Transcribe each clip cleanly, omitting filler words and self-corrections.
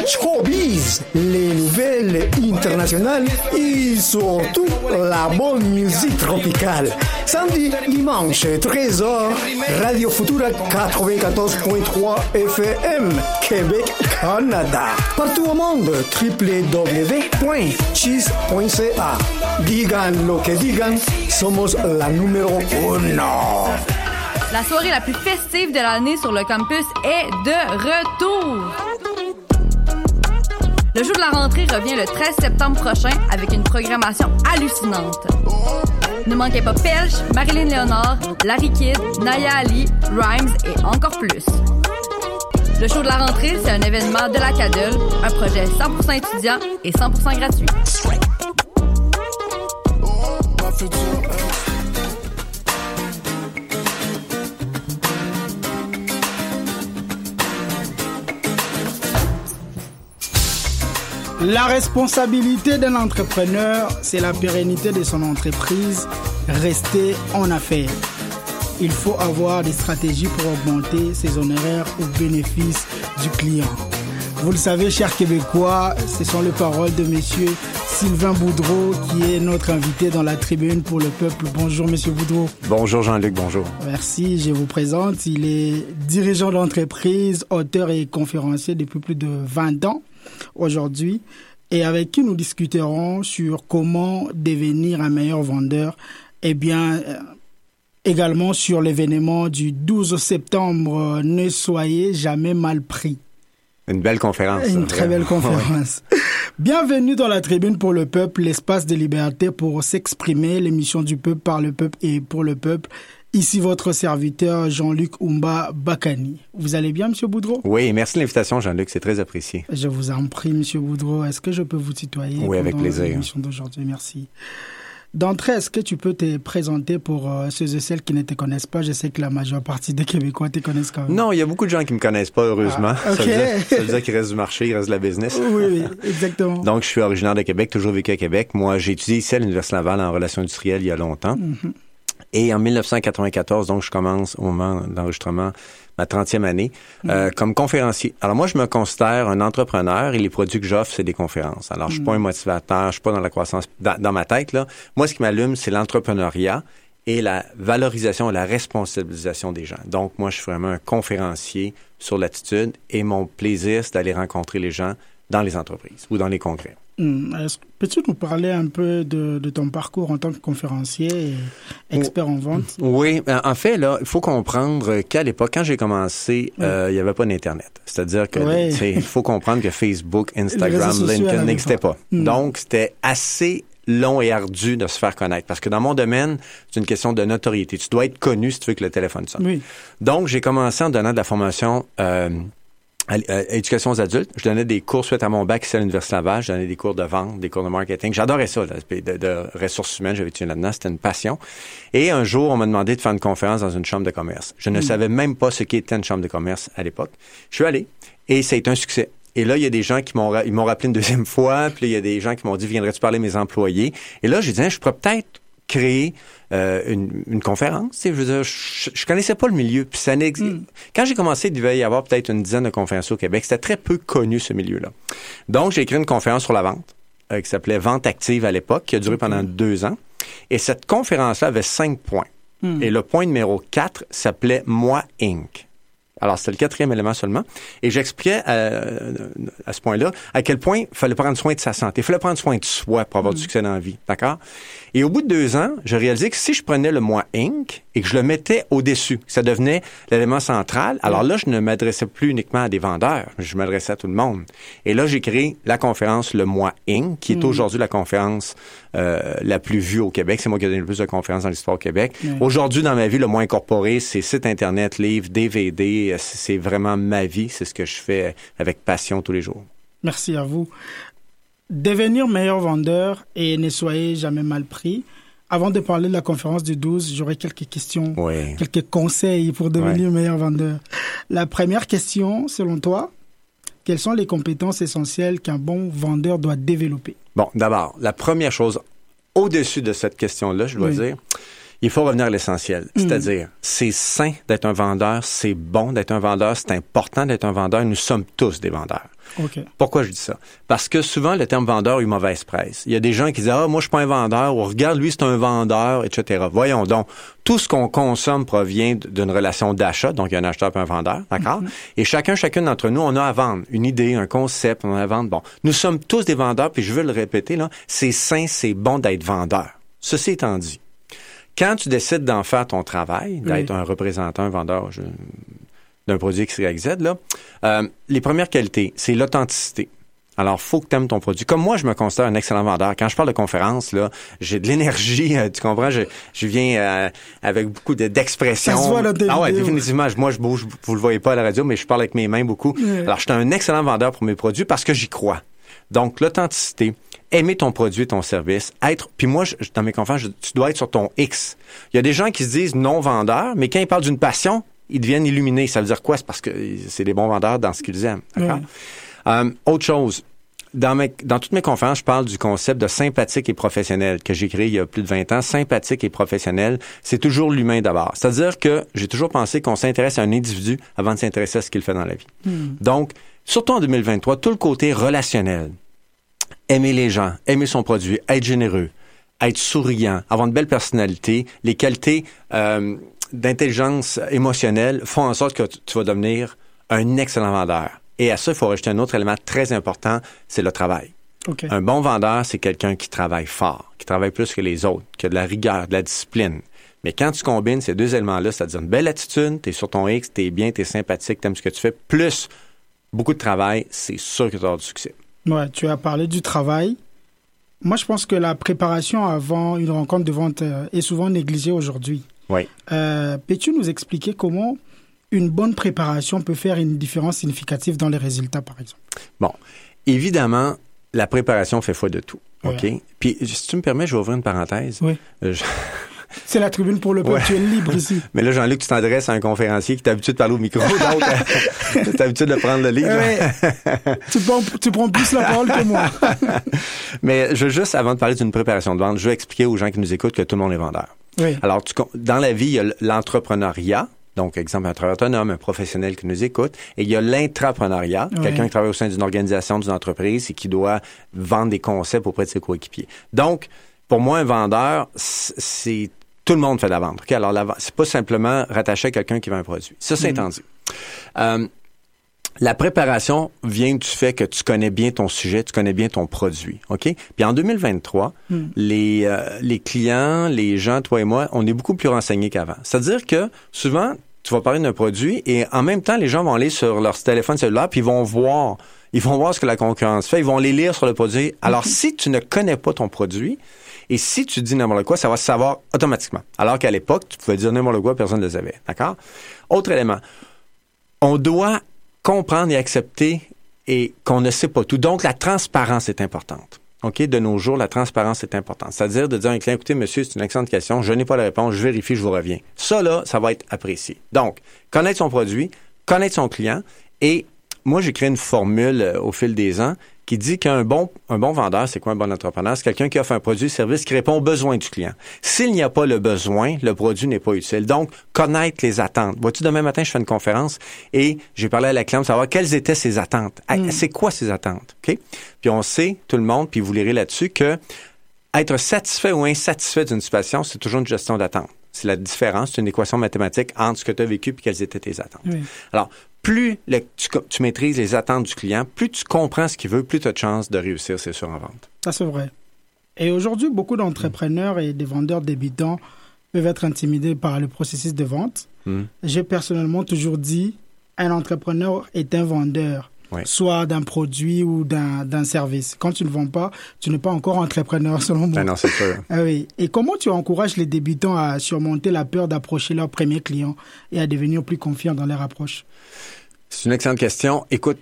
showbiz, les nouvelles internationales et surtout la bonne musique tropicale. Samedi, dimanche, 13h, Radio Futura 94.3 FM, Québec, Canada. Partout au monde, www.cheese.ca. Digan lo que digan, somos la numéro 1. La soirée la plus festive de l'année sur le campus est de retour. Le jour de la rentrée revient le 13 septembre prochain avec une programmation hallucinante. Ne manquez pas Pelch, Marilyn Léonard, Larry Kidd, Naya Ali, Rhymes et encore plus. Le show de la rentrée, c'est un événement de la CADEL, un projet 100% étudiant et 100% gratuit. La responsabilité d'un entrepreneur, c'est la pérennité de son entreprise, rester en affaires. Il faut avoir des stratégies pour augmenter ses honoraires au bénéfice du client. Vous le savez, chers Québécois, ce sont les paroles de monsieur Sylvain Boudreau qui est notre invité dans la tribune pour le peuple. Bonjour, monsieur Boudreau. Bonjour, Jean-Luc, bonjour. Merci, je vous présente. Il est dirigeant d'entreprise, auteur et conférencier depuis plus de 20 ans aujourd'hui, et avec qui nous discuterons sur comment devenir un meilleur vendeur, et bien également sur l'événement du 12 septembre, ne soyez jamais mal pris. Une belle conférence. Une très belle conférence. Bienvenue dans la tribune pour le peuple, l'espace de liberté pour s'exprimer, l'émission du peuple par le peuple et pour le peuple. Ici votre serviteur Jean-Luc Oumba Bakani. Vous allez bien, monsieur Boudreau? Oui, merci de l'invitation, Jean-Luc, c'est très apprécié. Je vous en prie, monsieur Boudreau. Est-ce que je peux vous tutoyer? Oui, avec plaisir. L'émission d'aujourd'hui, merci. D'entrée, est-ce que tu peux te présenter pour ceux et celles qui ne te connaissent pas? Je sais que la majeure partie des Québécois te connaissent quand même. Non, il y a beaucoup de gens qui me connaissent pas, heureusement. Ah, okay. Ça veut dire qu'il reste du marché, il reste de la business. Oui, exactement. Donc, je suis originaire de Québec, toujours vécu à Québec. Moi, j'ai étudié ici à l'Université Laval en relations industrielles il y a longtemps. Mm-hmm. Et en 1994, donc, je commence au moment d'enregistrement ma 30e année comme conférencier. Alors moi, je me considère un entrepreneur et les produits que j'offre, c'est des conférences. Alors, je suis pas un motivateur, je suis pas dans la croissance. Dans ma tête, là, moi, ce qui m'allume, c'est l'entrepreneuriat et la valorisation et la responsabilisation des gens. Donc, moi, je suis vraiment un conférencier sur l'attitude et mon plaisir, c'est d'aller rencontrer les gens dans les entreprises ou dans les congrès. Peux-tu nous parler un peu de ton parcours en tant que conférencier et expert en vente? Oui, en fait, là, il faut comprendre qu'à l'époque, quand j'ai commencé, il n'y avait pas d'Internet. C'est-à-dire que il faut comprendre que Facebook, Instagram, LinkedIn n'existaient pas. Donc, c'était assez long et ardu de se faire connaître. Parce que dans mon domaine, c'est une question de notoriété. Tu dois être connu si tu veux que le téléphone sonne. Oui. Donc, j'ai commencé en donnant de la formation éducation aux adultes. Je donnais des cours suite à mon bac ici à l'Université Laval. Je donnais des cours de vente, des cours de marketing. J'adorais ça, de ressources humaines. J'avais étudié là-dedans. C'était une passion. Et un jour, on m'a demandé de faire une conférence dans une chambre de commerce. Je ne savais même pas ce qu'était une chambre de commerce à l'époque. Je suis allé et ça a été un succès. Et là, il y a des gens qui m'ont rappelé une deuxième fois. Puis là, il y a des gens qui m'ont dit, viendrais-tu parler à mes employés? Et là, j'ai dit, je pourrais peut-être créer une conférence. Je veux dire, je connaissais pas le milieu. Puis ça Quand j'ai commencé, il devait y avoir peut-être une dizaine de conférenciers au Québec. C'était très peu connu, ce milieu-là. Donc, j'ai écrit une conférence sur la vente qui s'appelait Vente active à l'époque, qui a duré pendant 2 ans. Et cette conférence-là avait 5 points. Et le point numéro 4 s'appelait « Moi Inc ». Alors, c'était le 4e élément seulement. Et j'expliquais à ce point-là à quel point il fallait prendre soin de sa santé. Il fallait prendre soin de soi pour avoir du succès dans la vie. D'accord? Et au bout de 2 ans, j'ai réalisé que si je prenais le moi Inc. et que je le mettais au-dessus, ça devenait l'élément central. Alors là, je ne m'adressais plus uniquement à des vendeurs. Je m'adressais à tout le monde. Et là, j'ai créé la conférence Le Moi Inc., qui est aujourd'hui la conférence la plus vue au Québec. C'est moi qui ai donné le plus de conférences dans l'histoire au Québec. Aujourd'hui, dans ma vie, le moi incorporé, c'est site Internet, livres, DVD. C'est vraiment ma vie. C'est ce que je fais avec passion tous les jours. Merci à vous. Devenir meilleur vendeur et ne soyez jamais mal pris. Avant de parler de la conférence du 12, j'aurais quelques questions, quelques conseils pour devenir meilleur vendeur. La première question, selon toi, quelles sont les compétences essentielles qu'un bon vendeur doit développer? Bon, d'abord, la première chose, au-dessus de cette question-là, je dois dire, il faut revenir à l'essentiel. C'est-à-dire, c'est sain d'être un vendeur, c'est bon d'être un vendeur, c'est important d'être un vendeur, nous sommes tous des vendeurs. OK. Pourquoi je dis ça? Parce que souvent, le terme vendeur a eu mauvaise presse. Il y a des gens qui disent « Ah, moi, je suis pas un vendeur » ou « Regarde, lui, c'est un vendeur », etc. Voyons donc, tout ce qu'on consomme provient d'une relation d'achat, donc il y a un acheteur et un vendeur, d'accord? Et chacune d'entre nous, on a à vendre une idée, un concept, on a à vendre. Bon, nous sommes tous des vendeurs, puis je veux le répéter, là, c'est sain, c'est bon d'être vendeur. Ceci étant dit, quand tu décides d'en faire ton travail, d'être un représentant, un vendeur d'un produit X, Y, Z, là, les premières qualités, c'est l'authenticité. Alors, faut que tu aimes ton produit. Comme moi, je me considère un excellent vendeur. Quand je parle de conférence, là, j'ai de l'énergie, tu comprends? Je viens avec beaucoup d'expression. Ça se voit là, ah ouais, définitivement. Moi, je bouge, vous le voyez pas à la radio, mais je parle avec mes mains beaucoup. Alors, je suis un excellent vendeur pour mes produits parce que j'y crois. Donc, l'authenticité, aimer ton produit, ton service, puis moi, dans mes conférences, tu dois être sur ton X. Il y a des gens qui se disent non vendeurs, mais quand ils parlent d'une passion, ils deviennent illuminés. Ça veut dire quoi? C'est parce que c'est des bons vendeurs dans ce qu'ils aiment. D'accord? Autre chose, dans toutes mes conférences, je parle du concept de sympathique et professionnel que j'ai créé il y a plus de 20 ans. Sympathique et professionnel, c'est toujours l'humain d'abord. C'est-à-dire que j'ai toujours pensé qu'on s'intéresse à un individu avant de s'intéresser à ce qu'il fait dans la vie. Donc, surtout en 2023, tout le côté relationnel, aimer les gens, aimer son produit, être généreux, être souriant, avoir une belle personnalité, les qualités d'intelligence émotionnelle font en sorte que tu vas devenir un excellent vendeur. Et à ça, il faut rajouter un autre élément très important, c'est le travail. Okay. Un bon vendeur, c'est quelqu'un qui travaille fort, qui travaille plus que les autres, qui a de la rigueur, de la discipline. Mais quand tu combines ces deux éléments-là, c'est-à-dire une belle attitude, t'es sur ton X, t'es bien, t'es sympathique, t'aimes ce que tu fais, plus beaucoup de travail, c'est sûr que tu auras du succès. Ouais, tu as parlé du travail. Moi, je pense que la préparation avant une rencontre de vente est souvent négligée aujourd'hui. Oui. Peux-tu nous expliquer comment une bonne préparation peut faire une différence significative dans les résultats, par exemple? Bon, évidemment, la préparation fait foi de tout. OK? Ouais. Puis, si tu me permets, je vais ouvrir une parenthèse. Oui. C'est la tribune pour le peuple, tu es libre ici. Mais là, Jean-Luc, tu t'adresses à un conférencier qui t'a l'habitude de parler au micro, donc tu as l'habitude de prendre le livre. Tu prends plus la parole que moi. Mais je veux juste, avant de parler d'une préparation de vente, je veux expliquer aux gens qui nous écoutent que tout le monde est vendeur. Oui. Alors, dans la vie, il y a l'entrepreneuriat. Donc, exemple, un travailleur autonome, un professionnel qui nous écoute. Et il y a l'intrapreneuriat, quelqu'un qui travaille au sein d'une organisation, d'une entreprise et qui doit vendre des concepts auprès de ses coéquipiers. Donc, pour moi, un vendeur, c'est tout le monde fait de la vente. Okay? Alors, c'est pas simplement rattaché à quelqu'un qui vend un produit. Ça, c'est entendu. La préparation vient du fait que tu connais bien ton sujet, tu connais bien ton produit. OK? Puis en 2023, les clients, les gens, toi et moi, on est beaucoup plus renseignés qu'avant. C'est-à-dire que souvent, tu vas parler d'un produit et en même temps, les gens vont aller sur leur téléphone cellulaire puis ils vont voir ce que la concurrence fait, ils vont les lire sur le produit. Alors, si tu ne connais pas ton produit et si tu dis n'importe quoi, ça va se savoir automatiquement. Alors qu'à l'époque, tu pouvais dire n'importe quoi, personne ne le savait. D'accord? Autre élément. On doit comprendre et accepter et qu'on ne sait pas tout. Donc, la transparence est importante. OK? De nos jours, la transparence est importante. C'est-à-dire de dire à un client, écoutez, monsieur, c'est une excellente question, je n'ai pas la réponse, je vérifie, je vous reviens. Ça, là, ça va être apprécié. Donc, connaître son produit, connaître son client et moi, j'ai créé une formule au fil des ans qui dit qu'un bon vendeur, c'est quoi un bon entrepreneur? C'est quelqu'un qui offre un produit, service qui répond aux besoins du client. S'il n'y a pas le besoin, le produit n'est pas utile. Donc, connaître les attentes. Vois-tu, demain matin, je fais une conférence et j'ai parlé à la cliente pour savoir quelles étaient ses attentes. C'est quoi ses attentes? OK? Puis on sait, tout le monde, puis vous lirez là-dessus, que être satisfait ou insatisfait d'une situation, c'est toujours une gestion d'attente. C'est la différence, c'est une équation mathématique entre ce que tu as vécu et quelles étaient tes attentes. Oui. Alors, plus tu maîtrises les attentes du client, plus tu comprends ce qu'il veut, plus tu as de chances de réussir, c'est sûr, en vente. Ça, c'est vrai. Et aujourd'hui, beaucoup d'entrepreneurs et des vendeurs débutants peuvent être intimidés par le processus de vente. J'ai personnellement toujours dit, un entrepreneur est un vendeur. Oui. Soit d'un produit ou d'un service. Quand tu ne vends pas, tu n'es pas encore entrepreneur, selon moi. Ben non, c'est sûr. Ah oui. Et comment tu encourages les débutants à surmonter la peur d'approcher leurs premiers clients et à devenir plus confiants dans leur approche? C'est une excellente question. Écoute,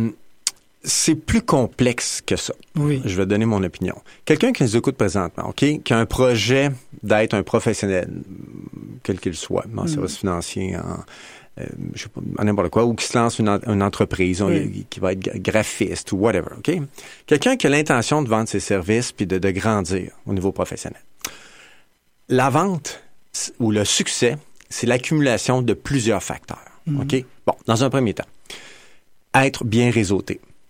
c'est plus complexe que ça. Oui. Je vais te donner mon opinion. Quelqu'un qui nous écoute présentement, OK, qui a un projet d'être un professionnel, quel qu'il soit, en service financier, je sais pas, n'importe quoi, ou qui se lance une entreprise, qui va être graphiste ou whatever, OK? Quelqu'un qui a l'intention de vendre ses services puis de grandir au niveau professionnel. La vente ou le succès, c'est l'accumulation de plusieurs facteurs, OK? Bon, dans un premier temps, être bien réseauté.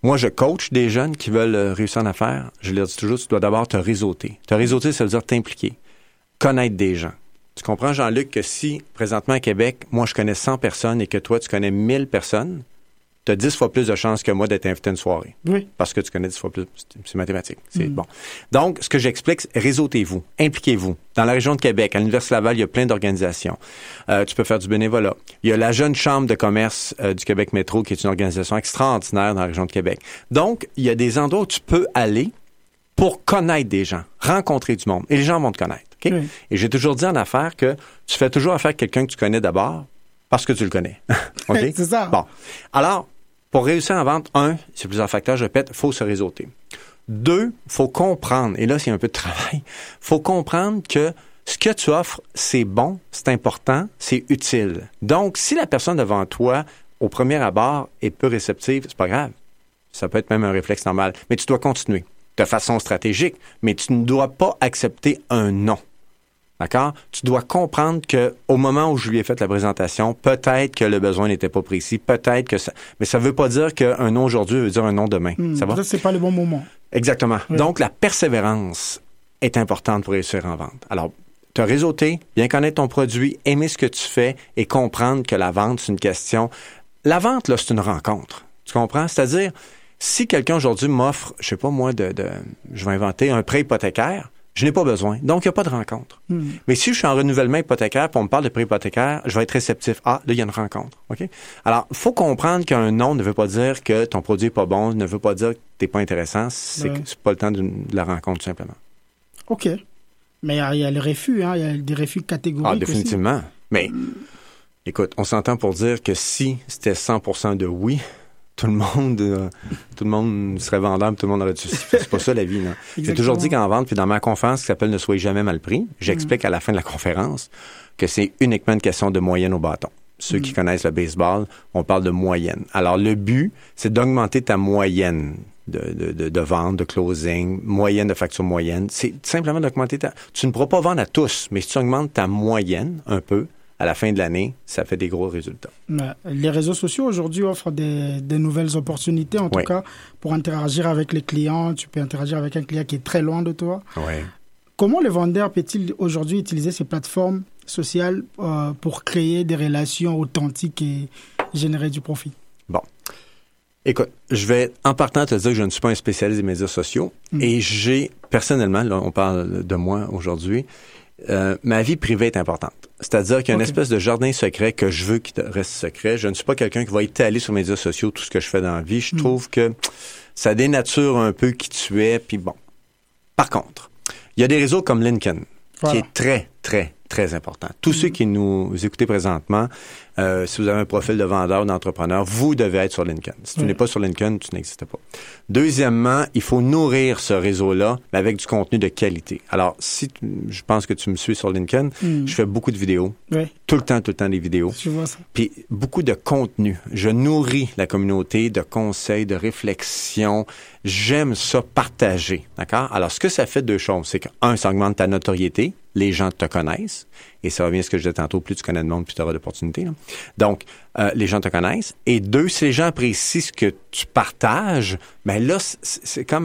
Moi, je coach des jeunes qui veulent réussir en affaires. Je leur dis toujours, tu dois d'abord te réseauter. Te réseauter, ça veut dire t'impliquer, connaître des gens. Tu comprends, Jean-Luc, que si, présentement à Québec, moi, je connais 100 personnes et que toi, tu connais 1000 personnes, tu as 10 fois plus de chances que moi d'être invité à une soirée. Oui. Parce que tu connais 10 fois plus. C'est mathématique. C'est bon. Donc, ce que j'explique, c'est réseautez-vous, impliquez-vous. Dans la région de Québec, à l'Université Laval, il y a plein d'organisations. Tu peux faire du bénévolat. Il y a la Jeune Chambre de commerce du Québec Métro, qui est une organisation extraordinaire dans la région de Québec. Donc, il y a des endroits où tu peux aller pour connaître des gens, rencontrer du monde. Et les gens vont te connaître. Okay? Oui. Et j'ai toujours dit en affaires que tu fais toujours affaire avec quelqu'un que tu connais d'abord parce que tu le connais. Okay? C'est ça. Bon. Alors, pour réussir en vente, c'est plusieurs facteurs, je répète, il faut se réseauter. 2, il faut comprendre, et là, c'est un peu de travail, il faut comprendre que ce que tu offres, c'est bon, c'est important, c'est utile. Donc, si la personne devant toi, au premier abord, est peu réceptive, c'est pas grave. Ça peut être même un réflexe normal. Mais tu dois continuer de façon stratégique, mais tu ne dois pas accepter un non. D'accord? Tu dois comprendre qu'au moment où je lui ai fait la présentation, peut-être que le besoin n'était pas précis, peut-être que ça... Mais ça ne veut pas dire qu'un non aujourd'hui veut dire un non demain. Ça va? Ça, c'est pas le bon moment. Exactement. Oui. Donc, la persévérance est importante pour réussir en vente. Alors, te réseauter, bien connaître ton produit, aimer ce que tu fais et comprendre que la vente, c'est une question... La vente, là, c'est une rencontre. Tu comprends? C'est-à-dire, si quelqu'un aujourd'hui m'offre, je sais pas moi, je vais inventer un prêt hypothécaire, je n'ai pas besoin. Donc, il n'y a pas de rencontre. Mais si je suis en renouvellement hypothécaire et on me parle de prêt hypothécaire, je vais être réceptif. Ah, là, il y a une rencontre. OK? Alors, il faut comprendre qu'un non ne veut pas dire que ton produit n'est pas bon, ne veut pas dire que tu n'es pas intéressant. C'est pas le temps de la rencontre, tout simplement. OK. Mais il y a le refus, hein? Il y a des refus catégoriques. Ah, définitivement. Aussi. Mais, écoute, on s'entend pour dire que si c'était 100% de oui, tout le monde serait vendable, tout le monde aurait dit, c'est pas ça la vie, non. J'ai toujours dit qu'en vente, puis dans ma conférence qui s'appelle Ne soyez jamais mal pris, j'explique à la fin de la conférence que c'est uniquement une question de moyenne au bâton. Ceux qui connaissent le baseball, on parle de moyenne. Alors, le but, c'est d'augmenter ta moyenne de vente, de closing, moyenne de facture moyenne. C'est simplement d'augmenter Tu ne pourras pas vendre à tous, mais si tu augmentes ta moyenne un peu, à la fin de l'année, ça fait des gros résultats. Les réseaux sociaux aujourd'hui offrent des nouvelles opportunités, en tout cas, pour interagir avec les clients. Tu peux interagir avec un client qui est très loin de toi. Oui. Comment le vendeur peut-il aujourd'hui utiliser ces plateformes sociales pour créer des relations authentiques et générer du profit? Bon. Écoute, je vais en partant te dire que je ne suis pas un spécialiste des médias sociaux et j'ai, personnellement, là, on parle de moi aujourd'hui, ma vie privée est importante. C'est-à-dire qu'il y a une espèce de jardin secret que je veux qu'il reste secret. Je ne suis pas quelqu'un qui va étaler sur les médias sociaux tout ce que je fais dans la vie. Je trouve que ça dénature un peu qui tu es. Puis bon. Par contre, il y a des réseaux comme LinkedIn qui est très, très, très important. Tous ceux qui nous écoutez présentement, si vous avez un profil de vendeur ou d'entrepreneur, vous devez être sur LinkedIn. Si tu n'es pas sur LinkedIn, tu n'existes pas. Deuxièmement, il faut nourrir ce réseau-là avec du contenu de qualité. Alors, je pense que tu me suis sur LinkedIn, je fais beaucoup de vidéos. Oui. Tout le temps des vidéos. Je vois ça. Puis beaucoup de contenu. Je nourris la communauté de conseils, de réflexions. J'aime ça partager. D'accord? Alors, ce que ça fait, 2 choses. C'est que, 1, ça augmente ta notoriété. Les gens te connaissent. Et ça revient à ce que je disais tantôt, plus tu connais de monde, plus tu auras d'opportunités. Là. Donc, les gens te connaissent. Et 2, si les gens apprécient ce que tu partages, ben là, c'est comme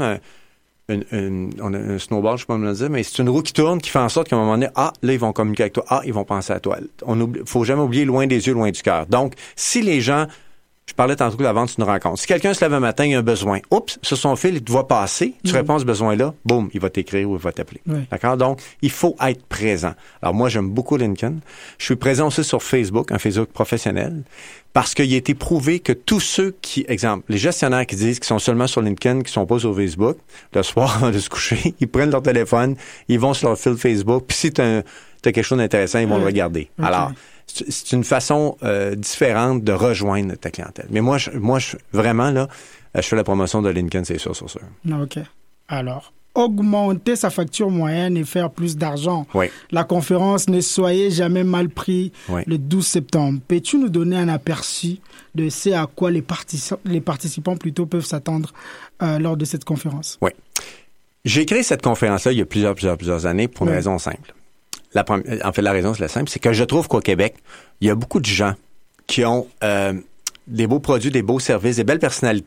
on a un snowball, je sais pas comment le dire, mais c'est une roue qui tourne, qui fait en sorte qu'à un moment donné, là, ils vont communiquer avec toi. Ils vont penser à toi. Faut jamais oublier loin des yeux, loin du cœur. Donc, si les gens... Je parlais tantôt de la vente, c'est une rencontre. Si quelqu'un se lève un matin, il a un besoin. Oups, sur son fil, il te voit passer. Tu réponds à ce besoin-là. Boum, il va t'écrire ou il va t'appeler. Oui. D'accord? Donc, il faut être présent. Alors, moi, j'aime beaucoup LinkedIn. Je suis présent aussi sur Facebook, un Facebook professionnel, parce qu'il a été prouvé que tous ceux exemple, les gestionnaires qui disent qu'ils sont seulement sur LinkedIn, qui sont pas sur Facebook, le soir, avant de se coucher, ils prennent leur téléphone, ils vont sur leur fil Facebook, puis si t'as quelque chose d'intéressant, ils vont le regarder. Okay. Alors, c'est une façon différente de rejoindre ta clientèle. Mais moi, vraiment, là, je fais la promotion de LinkedIn, c'est sûr. OK. Alors, augmenter sa facture moyenne et faire plus d'argent. Oui. La conférence Ne soyez jamais mal pris le 12 septembre. Peux-tu nous donner un aperçu de ce à quoi les participants plutôt peuvent s'attendre lors de cette conférence? Oui. J'ai créé cette conférence-là il y a plusieurs années pour une raison simple. La raison, c'est la simple, c'est que je trouve qu'au Québec, il y a beaucoup de gens qui ont des beaux produits, des beaux services, des belles personnalités,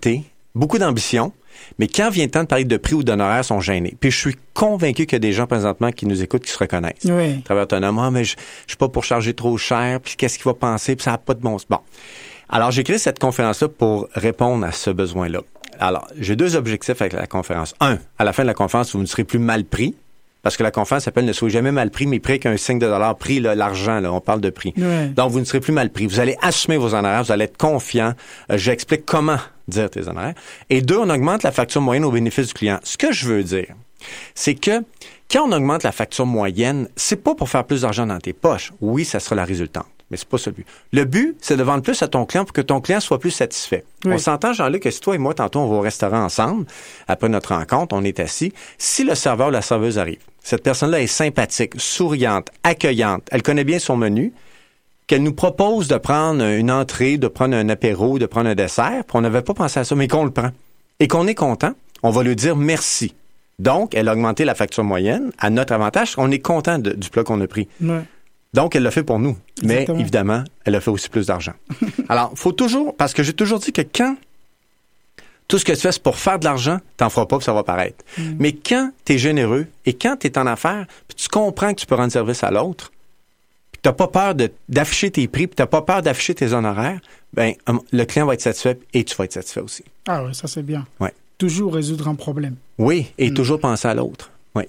beaucoup d'ambition, mais quand vient le temps de parler de prix ou d'honoraires, ils sont gênés. Puis je suis convaincu qu'il y a des gens présentement qui nous écoutent qui se reconnaissent. Oui. Travailleur autonome, mais je suis pas pour charger trop cher, puis qu'est-ce qu'il va penser, puis ça n'a pas de bon sens. Bon. Alors, j'ai créé cette conférence-là pour répondre à ce besoin-là. Alors, j'ai 2 objectifs avec la conférence. 1, à la fin de la conférence, vous ne serez plus mal pris, parce que la conférence s'appelle « Ne soyez jamais mal pris, mais pris qu'un signe de dollar, pris là, l'argent, là, on parle de prix. Ouais. Donc, vous ne serez plus mal pris. Vous allez assumer vos honoraires, vous allez être confiant. J'explique comment dire tes honoraires. Et 2, on augmente la facture moyenne au bénéfice du client. Ce que je veux dire, c'est que quand on augmente la facture moyenne, c'est pas pour faire plus d'argent dans tes poches. Oui, ça sera la résultante. Mais c'est pas ça le but. Le but, c'est de vendre plus à ton client pour que ton client soit plus satisfait. Oui. On s'entend, Jean-Luc, que si toi et moi, tantôt, on va au restaurant ensemble, après notre rencontre, on est assis. Si le serveur ou la serveuse arrive, cette personne-là est sympathique, souriante, accueillante, elle connaît bien son menu, qu'elle nous propose de prendre une entrée, de prendre un apéro, de prendre un dessert, puis on n'avait pas pensé à ça, mais qu'on le prend, et qu'on est content, on va lui dire merci. Donc, elle a augmenté la facture moyenne à notre avantage. On est content du plat qu'on a pris. Oui. Donc, elle l'a fait pour nous. Exactement. Mais évidemment, elle a fait aussi plus d'argent. Alors, faut toujours, parce que j'ai toujours dit que quand tout ce que tu fais, c'est pour faire de l'argent, t'en feras pas puis ça va paraître. Mais quand tu es généreux et quand tu es en affaires, puis tu comprends que tu peux rendre service à l'autre, puis t'as pas peur d'afficher tes prix, puis t'as pas peur d'afficher tes honoraires, ben le client va être satisfait et tu vas être satisfait aussi. Ah oui, ça c'est bien. Ouais. Toujours résoudre un problème. Oui, et toujours penser à l'autre. Oui.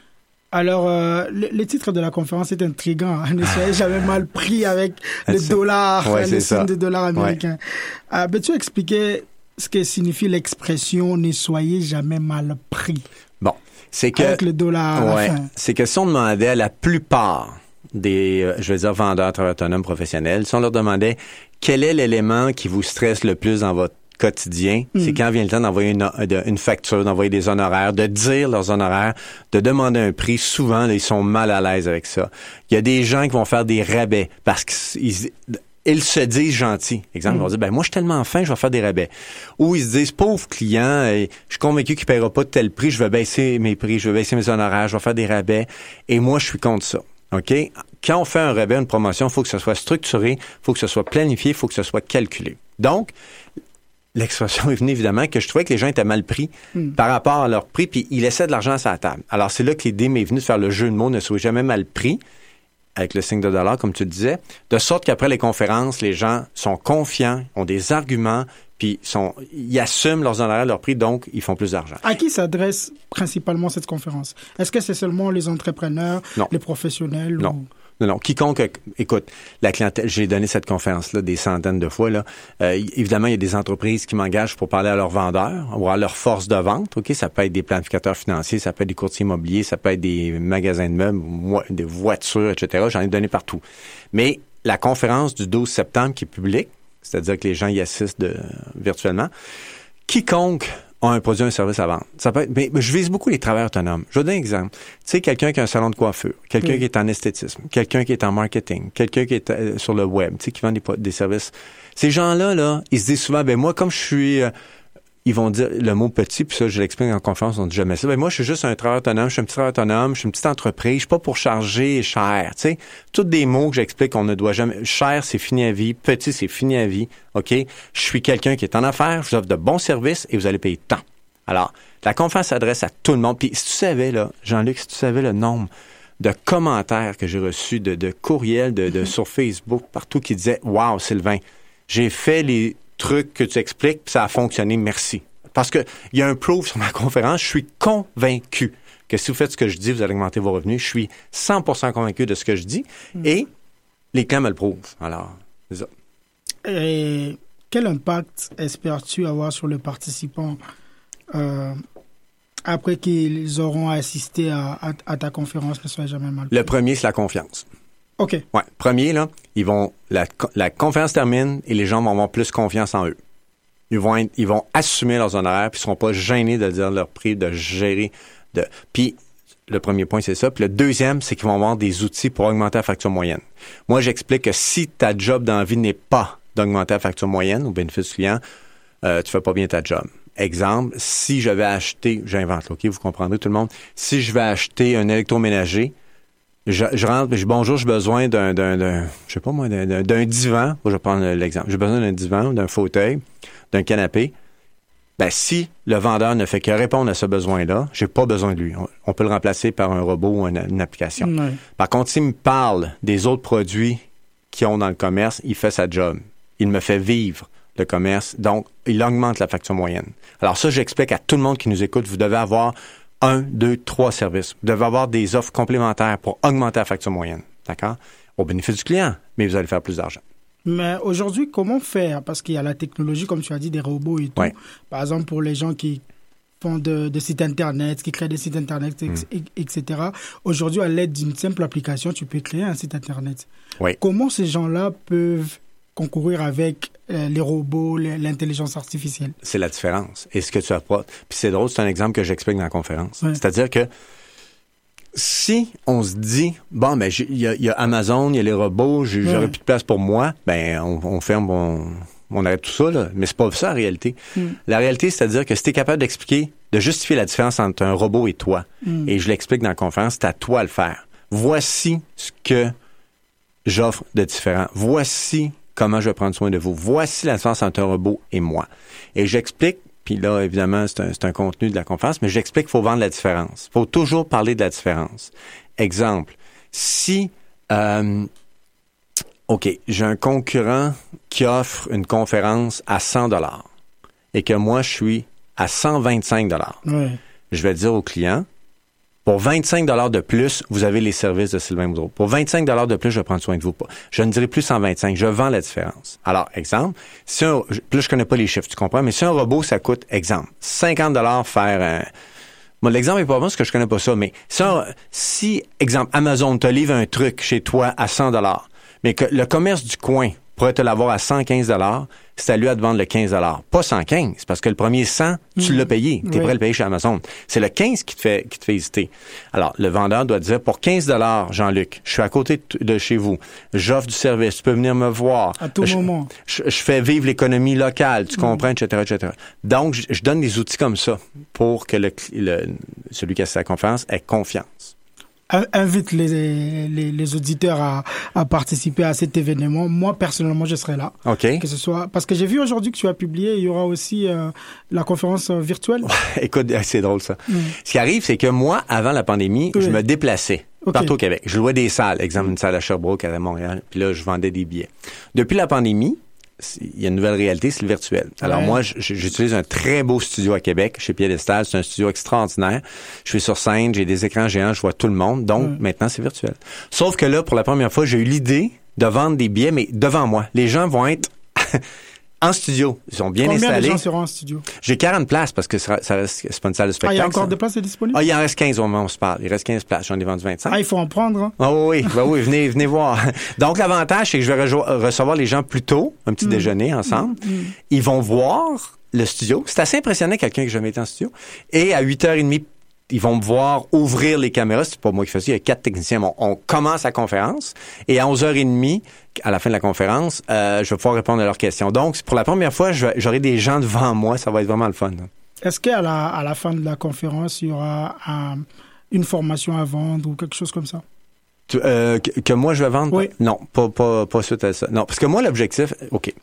Alors, le titre de la conférence est intriguant. Ne soyez jamais mal pris avec le dollar, le signe de dollar américain. Ouais. Peux-tu expliquer ce que signifie l'expression « ne soyez jamais mal pris » ? Bon, c'est que... Avec le dollar à la fin. C'est que si on demandait à la plupart des, je vais dire, vendeurs, travailleurs autonomes, professionnels, si on leur demandait quel est l'élément qui vous stresse le plus dans votre quotidien, c'est quand vient le temps d'envoyer une facture, d'envoyer des honoraires, de dire leurs honoraires, de demander un prix. Souvent, là, ils sont mal à l'aise avec ça. Il y a des gens qui vont faire des rabais parce qu'ils se disent gentils. Exemple, ils vont dire, ben moi, je suis tellement fin, je vais faire des rabais. Ou ils se disent, pauvre client, je suis convaincu qu'il ne paiera pas de tel prix, je vais baisser mes prix, je vais baisser mes honoraires, je vais faire des rabais. Et moi, je suis contre ça. OK? Quand on fait un rabais, une promotion, il faut que ce soit structuré, il faut que ce soit planifié, il faut que ce soit calculé. Donc, l'expression est venue, évidemment, que je trouvais que les gens étaient mal pris par rapport à leur prix, puis ils laissaient de l'argent sur la table. Alors, c'est là que l'idée m'est venue de faire le jeu de mots, ne soyez jamais mal pris, avec le signe de dollar, comme tu le disais, de sorte qu'après les conférences, les gens sont confiants, ont des arguments, puis ils assument leurs honoraires, leurs prix, donc ils font plus d'argent. À qui s'adresse principalement cette conférence? Est-ce que c'est seulement les entrepreneurs, les professionnels? Non. Non, quiconque, écoute, la clientèle, j'ai donné cette conférence-là des centaines de fois, là. Évidemment, il y a des entreprises qui m'engagent pour parler à leurs vendeurs, ou à leur force de vente, OK? Ça peut être des planificateurs financiers, ça peut être des courtiers immobiliers, ça peut être des magasins de meubles, des voitures, etc. J'en ai donné partout. Mais la conférence du 12 septembre qui est publique, c'est-à-dire que les gens y assistent virtuellement, quiconque ont un produit, un service à vendre. Ça peut être, mais je vise beaucoup les travailleurs autonomes. Je vais donner un exemple. Tu sais, quelqu'un qui a un salon de coiffure, quelqu'un qui est en esthétisme, quelqu'un qui est en marketing, quelqu'un qui est sur le web, tu sais, qui vend des services. Ces gens-là, là, ils se disent souvent, ben moi, comme je suis... ils vont dire le mot petit, puis ça, je l'explique en conférence, on dit jamais ça. Ben moi, je suis juste un travailleur autonome, je suis un petit travailleur autonome, je suis une petite entreprise, je suis pas pour charger cher, tu sais. Tous des mots que j'explique qu'on ne doit jamais... Cher, c'est fini à vie. Petit, c'est fini à vie, OK? Je suis quelqu'un qui est en affaires, je vous offre de bons services et vous allez payer tant. Alors, la conférence s'adresse à tout le monde. Puis si tu savais, là, Jean-Luc, si tu savais le nombre de commentaires que j'ai reçus, de courriels sur Facebook, partout, qui disaient « Wow, Sylvain, j'ai fait les... truc que tu expliques, puis ça a fonctionné, merci. Parce que il y a un proof sur ma conférence, je suis convaincu que si vous faites ce que je dis, vous allez augmenter vos revenus. Je suis 100% convaincu de ce que je dis et les clients me le prouvent. Alors, c'est ça. Et quel impact espères-tu avoir sur les participants après qu'ils auront assisté à ta conférence, ne soyez jamais mal pris? Le premier, c'est la confiance. OK. Ouais. Premier, là, la conférence termine et les gens vont avoir plus confiance en eux. Ils vont assumer leurs honoraires puis ils seront pas gênés de dire leur prix, de gérer. Puis, le premier point, c'est ça. Puis le deuxième, c'est qu'ils vont avoir des outils pour augmenter la facture moyenne. Moi, j'explique que si ta job dans la vie n'est pas d'augmenter la facture moyenne au bénéfice du client, tu fais pas bien ta job. Exemple, si je vais acheter, j'invente, OK, vous comprendrez tout le monde, si je vais acheter un électroménager, je rentre, je dis bonjour, j'ai besoin d'un je sais pas moi, d'un divan. Je vais prendre l'exemple. J'ai besoin d'un divan, d'un fauteuil, d'un canapé. Ben, si le vendeur ne fait que répondre à ce besoin-là, j'ai pas besoin de lui. On peut le remplacer par un robot ou une application. Ouais. Par contre, s'il me parle des autres produits qu'ils ont dans le commerce, il fait sa job. Il me fait vivre le commerce. Donc, il augmente la facture moyenne. Alors ça, j'explique à tout le monde qui nous écoute, vous devez avoir 1, 2, 3 services. Vous devez avoir des offres complémentaires pour augmenter la facture moyenne. D'accord? Au bénéfice du client, mais vous allez faire plus d'argent. Mais aujourd'hui, comment faire? Parce qu'il y a la technologie, comme tu as dit, des robots et tout. Ouais. Par exemple, pour les gens qui font de sites Internet, qui créent des sites Internet, etc. Aujourd'hui, à l'aide d'une simple application, tu peux créer un site Internet. Oui. Comment ces gens-là peuvent concourir avec les robots, l'intelligence artificielle? C'est la différence. Et ce que tu apportes. Puis c'est drôle, c'est un exemple que j'explique dans la conférence. Ouais. C'est-à-dire que si on se dit, bon, ben, il y a Amazon, il y a les robots, j'aurais plus de place pour moi, ben, on ferme, on arrête tout ça, là. Mais c'est pas ça, la réalité. La réalité, c'est-à-dire que si t'es capable d'expliquer, de justifier la différence entre un robot et toi, et je l'explique dans la conférence, c'est à toi de le faire. Voici ce que j'offre de différent. Voici comment je vais prendre soin de vous. Voici la différence entre un robot et moi. Et j'explique. Puis là, évidemment, c'est un contenu de la conférence, mais j'explique qu'il faut vendre la différence. Il faut toujours parler de la différence. Exemple, si, j'ai un concurrent qui offre une conférence à 100 $ et que moi, je suis à 125 $, je vais dire au client, pour 25 $ de plus, vous avez les services de Sylvain Boudreau. Pour 25 $ de plus, je vais prendre soin de vous. Je ne dirai plus 125, je vends la différence. Alors, exemple, plus je connais pas les chiffres, tu comprends, mais si un robot, ça coûte, exemple, 50 $ faire un... Bon, l'exemple est pas bon parce que je connais pas ça, mais si, exemple, Amazon te livre un truc chez toi à 100 $, mais que le commerce du coin pourrait te l'avoir à 115 $, c'est à lui à te vendre le 15 $. Pas 115, parce que le premier 100, tu l'as payé. Tu es prêt à le payer chez Amazon. C'est le 15 qui te fait hésiter. Alors, le vendeur doit dire, pour 15 $, Jean-Luc, je suis à côté de chez vous. J'offre du service. Tu peux venir me voir. À tout moment. Je fais vivre l'économie locale. Tu comprends, etc., etc. Donc, je donne des outils comme ça pour que celui qui a sa conférence ait confiance. Invite les auditeurs à participer à cet événement. Moi, personnellement, je serai là. OK. Que ce soit, parce que j'ai vu aujourd'hui que tu as publié, il y aura aussi la conférence virtuelle. Écoute, c'est drôle ça. Ce qui arrive, c'est que moi, avant la pandémie, je me déplaçais partout au Québec. Je louais des salles, exemple une salle à Sherbrooke, à Montréal, puis là, je vendais des billets. Depuis la pandémie, il y a une nouvelle réalité, c'est le virtuel. Alors moi, j'utilise un très beau studio à Québec, chez Piédestal. C'est un studio extraordinaire. Je suis sur scène, j'ai des écrans géants, je vois tout le monde. Donc, maintenant, c'est virtuel. Sauf que là, pour la première fois, j'ai eu l'idée de vendre des billets, mais devant moi. Les gens vont être en studio. Ils sont bien installés. Combien de gens seront en studio? J'ai 40 places parce que ça reste, c'est pas une salle de spectacle. Il y a encore des places disponibles? Il en reste 15 au moment où on se parle. Il reste 15 places. J'en ai vendu 25. Il faut en prendre, hein? Oui, venez voir. Donc, l'avantage, c'est que je vais recevoir les gens plus tôt, un petit déjeuner ensemble. Ils vont voir le studio. C'est assez impressionnant, quelqu'un qui n'a jamais été en studio. Et à 8h30, ils vont me voir ouvrir les caméras. C'est pas moi qui fais ça. Il y a 4 techniciens. On commence la conférence. Et à 11h30, à la fin de la conférence, je vais pouvoir répondre à leurs questions. Donc, pour la première fois, j'aurai des gens devant moi. Ça va être vraiment le fun. Là. Est-ce qu'à la fin de la conférence, il y aura une formation à vendre ou quelque chose comme ça? Que moi, je vais vendre? Oui. Non, pas suite à ça. Non, parce que moi, l'objectif... OK.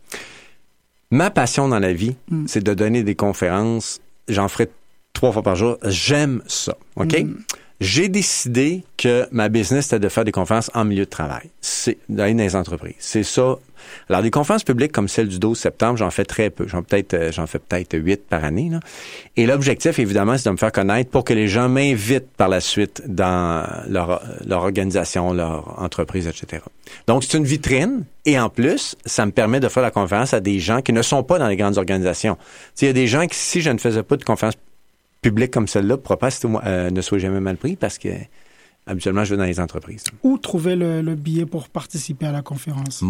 Ma passion dans la vie, c'est de donner des conférences. J'en ferai 3 fois par jour. J'aime ça. OK? J'ai décidé que ma business, c'était de faire des conférences en milieu de travail. C'est d'aller dans les entreprises. C'est ça. Alors, des conférences publiques comme celle du 12 septembre, j'en fais très peu. J'en fais peut-être 8 par année, là. Et l'objectif, évidemment, c'est de me faire connaître pour que les gens m'invitent par la suite dans leur organisation, leur entreprise, etc. Donc, c'est une vitrine. Et en plus, ça me permet de faire la conférence à des gens qui ne sont pas dans les grandes organisations. Tu sais, il y a des gens qui, si je ne faisais pas de conférence public comme celle-là, pourra pas ne soit jamais mal pris parce que habituellement, je vais dans les entreprises. Où trouver le billet pour participer à la conférence?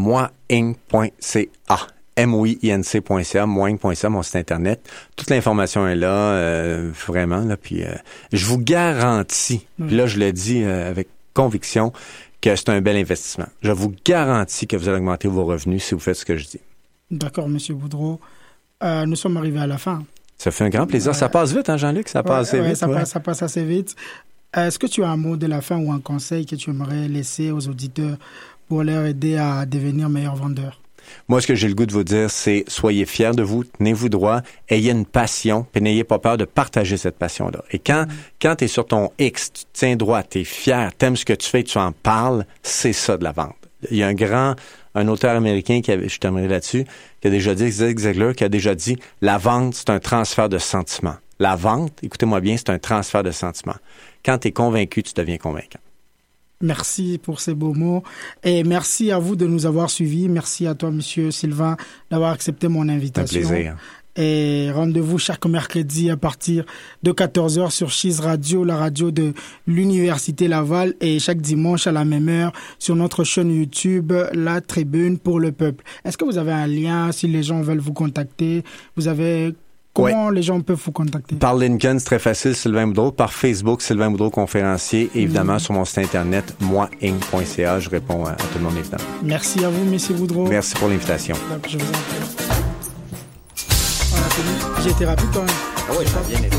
Moinc.ca. moinc.ca, moinc.ca, mon site Internet. Toute l'information est là, vraiment. Là, puis, je vous garantis, puis là, je le dis avec conviction, que c'est un bel investissement. Je vous garantis que vous allez augmenter vos revenus si vous faites ce que je dis. D'accord, M. Boudreau. Nous sommes arrivés à la fin. Ça fait un grand plaisir. Ça passe vite, hein, Jean-Luc? Ça passe assez vite. Ça passe assez vite. Est-ce que tu as un mot de la fin ou un conseil que tu aimerais laisser aux auditeurs pour leur aider à devenir meilleurs vendeurs? Moi, ce que j'ai le goût de vous dire, c'est soyez fiers de vous, tenez-vous droit, ayez une passion, puis n'ayez pas peur de partager cette passion-là. Et quand tu es sur ton X, tu te tiens droit, tu es fier, tu aimes ce que tu fais, tu en parles, c'est ça de la vente. Il y a un auteur américain je terminerai là-dessus, qui a déjà dit, Zig Ziglar, qui a déjà dit, la vente, c'est un transfert de sentiments. La vente, écoutez-moi bien, c'est un transfert de sentiments. Quand tu es convaincu, tu deviens convaincant. Merci pour ces beaux mots et merci à vous de nous avoir suivis. Merci à toi, Monsieur Sylvain, d'avoir accepté mon invitation. C'est un plaisir. Et rendez-vous chaque mercredi à partir de 14h sur Chiz Radio, la radio de l'Université Laval, et chaque dimanche à la même heure sur notre chaîne YouTube, La Tribune pour le Peuple. Est-ce que vous avez un lien si les gens veulent vous contacter? Comment les gens peuvent vous contacter? Par LinkedIn, c'est très facile, Sylvain Boudreau. Par Facebook, Sylvain Boudreau, conférencier. Et évidemment, sur mon site internet, moinc.ca. Je réponds à tout le monde, évidemment. Merci à vous, M. Boudreau. Merci pour l'invitation. Je vous en prie. On a fini. J'ai été rapide quand même. Ah oui, ça a bien été.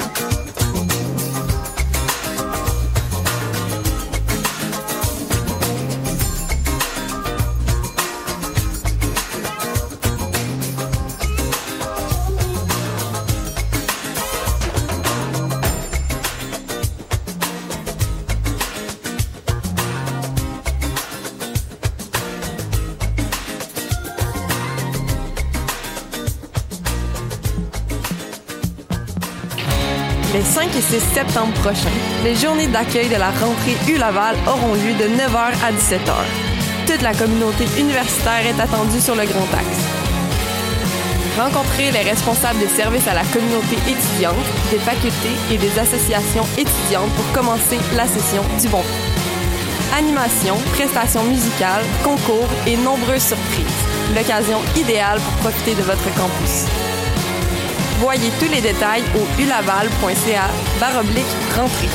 Les 5 et 6 septembre prochains, les journées d'accueil de la rentrée U-Laval auront lieu de 9h à 17h. Toute la communauté universitaire est attendue sur le Grand Axe. Rencontrez les responsables des services à la communauté étudiante, des facultés et des associations étudiantes pour commencer la session du bon pied. Animation, prestations musicales, concours et nombreuses surprises. L'occasion idéale pour profiter de votre campus. Voyez tous les détails au ulaval.ca/rentrée.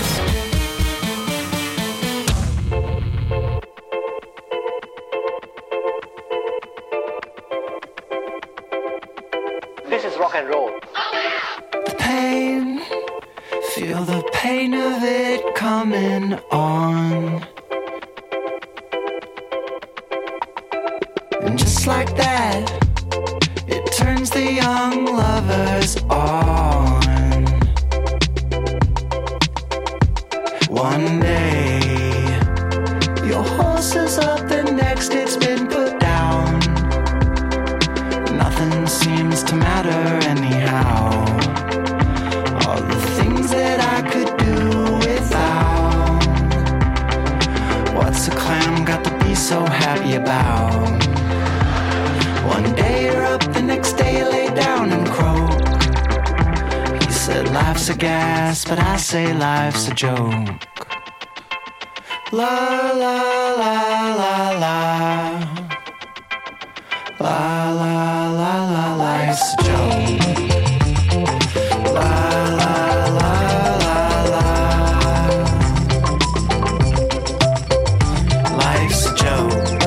This is rock and roll. Pain, feel the pain of it coming on. And just like that, it turns the young lovers on. One day, your horse is up, the next it's been put down. Nothing seems to matter anyhow. All the things that I could do without. What's a clam got to be so happy about? One day you're up, the next day you lay down and croak. He said life's a gas, but I say life's a joke. La la la la la. La la la la, life's a joke. La la la la la. Life's a joke.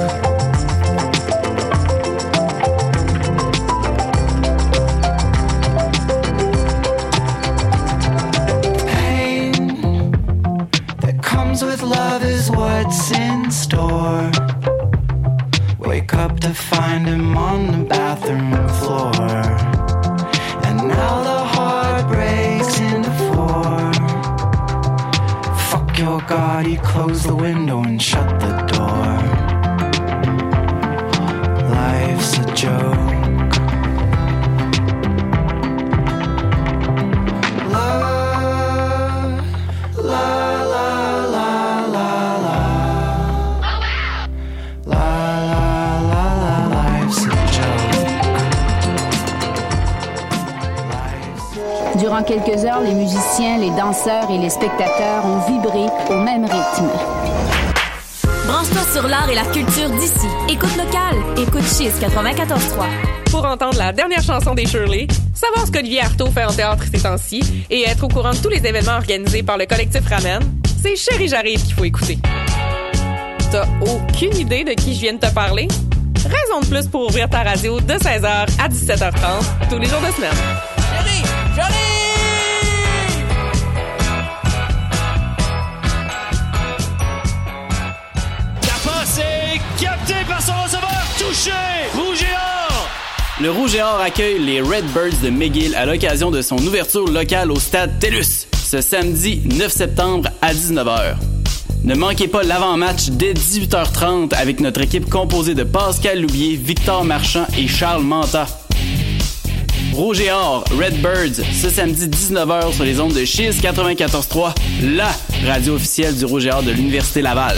Pain that comes with love is what's in store. Wake up to find him on the bathroom floor. And now the heart breaks into four. Fuck your God, he closed the window and shut the door. Life's a joke. Love, la la la la la. La la la, life's a joke. Durant quelques heures, les musiciens, les danseurs et les spectateurs ont vibré au même rythme. Branche-toi sur l'art et la culture d'ici. Écoute locale. Écoute Chiz 94.3. Pour entendre la dernière chanson des Shirley, savoir ce qu'Olivier Artaud fait en théâtre ces temps-ci et être au courant de tous les événements organisés par le collectif Ramen, c'est Chérie J'arrive qu'il faut écouter. T'as aucune idée de qui je viens de te parler? Raison de plus pour ouvrir ta radio de 16h à 17h30 tous les jours de semaine. Chérie, j'arrive! La passe est captée par son receveur, touché! Le Rouge et Or accueille les Redbirds de McGill à l'occasion de son ouverture locale au stade TELUS, ce samedi 9 septembre à 19h. Ne manquez pas l'avant-match dès 18h30 avec notre équipe composée de Pascal Loubier, Victor Marchand et Charles Manta. Rouge et Or, Redbirds, ce samedi 19h sur les ondes de Chiz 94.3, la radio officielle du Rouge et Or de l'Université Laval.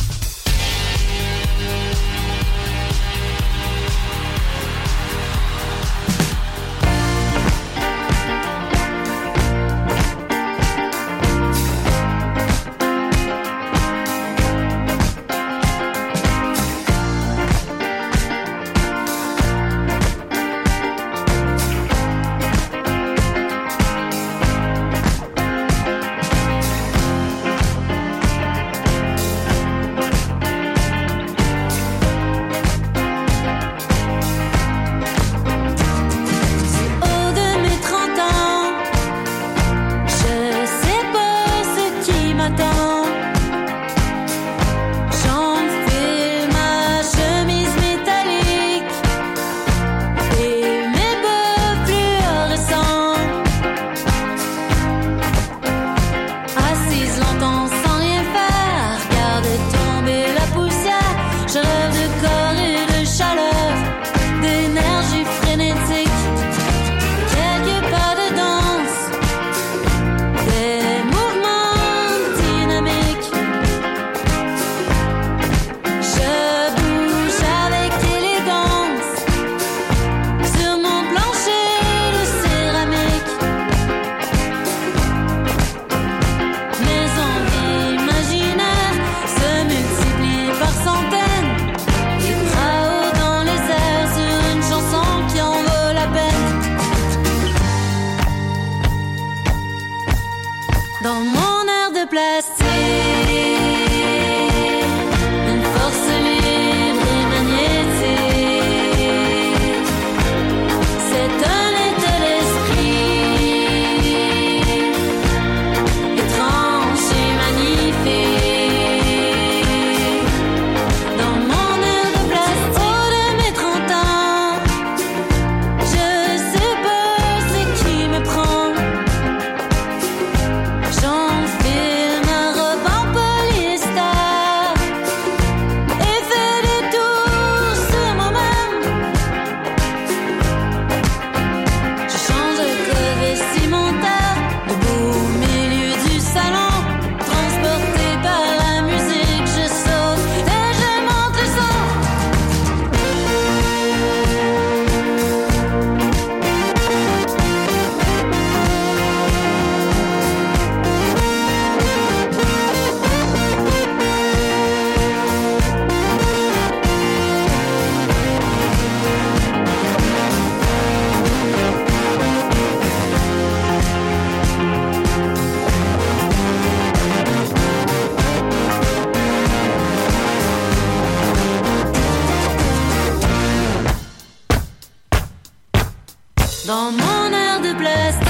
Dans mon air de plastique,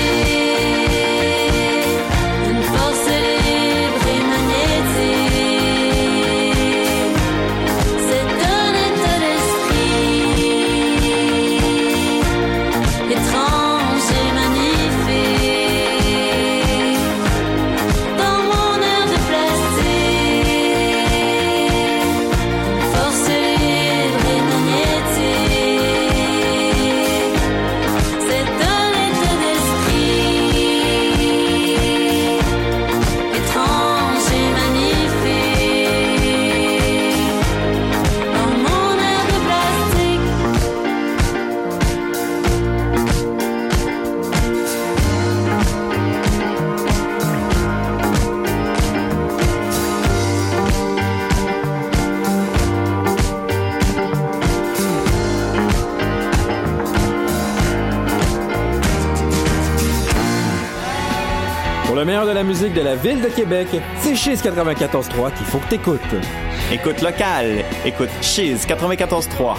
une force libre et magnétique, c'est un état d'esprit étrange et magnifique. Dans mon air de plastique, force libre et magnétique. Pour le meilleur de la musique de la ville de Québec, c'est Chiz 94.3 qu'il faut que t'écoutes. Écoute locale, écoute Chiz 94.3.